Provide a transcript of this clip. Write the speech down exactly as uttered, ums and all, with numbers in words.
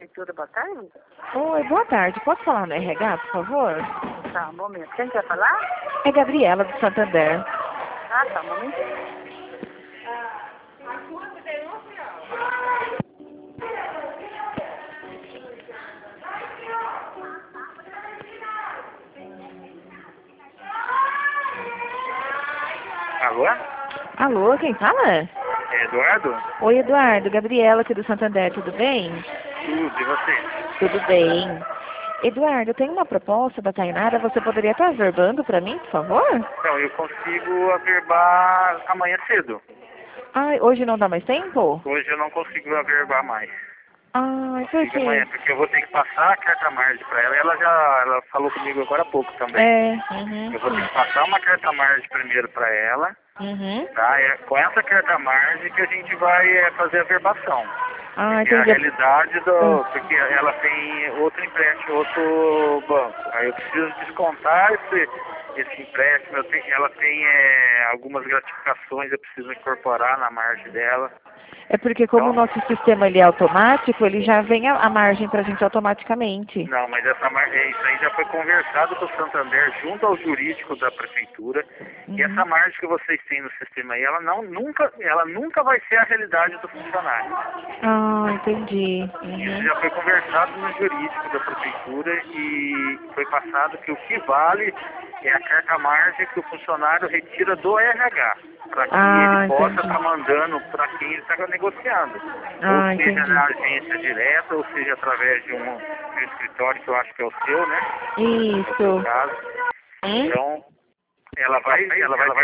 Prefeitura, boa tarde. Oi, boa tarde. Posso falar no R H, por favor? Tá, um momento. Quem quer falar? É Gabriela, do Santander. Ah, tá, um momentinho. Alô? Alô, quem fala? É Eduardo? Oi, Eduardo. Gabriela aqui do Santander, tudo bem? Tudo, e você? Tudo bem. Eduardo, eu tenho uma proposta da Tainara. Você poderia estar averbando para mim, por favor? Então, eu consigo averbar amanhã cedo. Ai, hoje não dá mais tempo? Hoje eu não consigo averbar mais. Ai, por Consigo amanhã, quê? porque eu vou ter que passar a carta margem para ela. Ela já ela falou comigo agora há pouco também. É, uhum, Eu vou ter sim. que passar uma carta margem primeiro para ela, Uhum. tá? É com essa carta margem que a gente vai é, fazer a verbação. Ah, Que é a entendi. realidade do... Ah. Porque ela tem outro empréstimo, outro banco. Aí eu preciso descontar esse, esse empréstimo. Eu tenho, ela tem é, algumas gratificações, eu preciso incorporar na margem dela. É porque como o Então, nosso sistema ele é automático, ele já vem a, a margem para a gente automaticamente. não, mas essa mar... é, isso aí já foi conversado com o Santander junto ao jurídico da prefeitura. Uhum. E essa margem que vocês têm no sistema aí, ela, não, nunca, ela nunca vai ser a realidade do funcionário. Ah, entendi. Isso Uhum. já foi conversado no jurídico da prefeitura e foi passado que o que vale é a carta margem que o funcionário retira do R H, para que Ah, ele possa entendi. estar mandando para quem ele está negociando. Ah, Ou seja entendi. na agência direta, ou seja através de um, de um escritório que eu acho que é o seu, né? É o seu Isso. caso. Hum? Então, ela vai, ela vai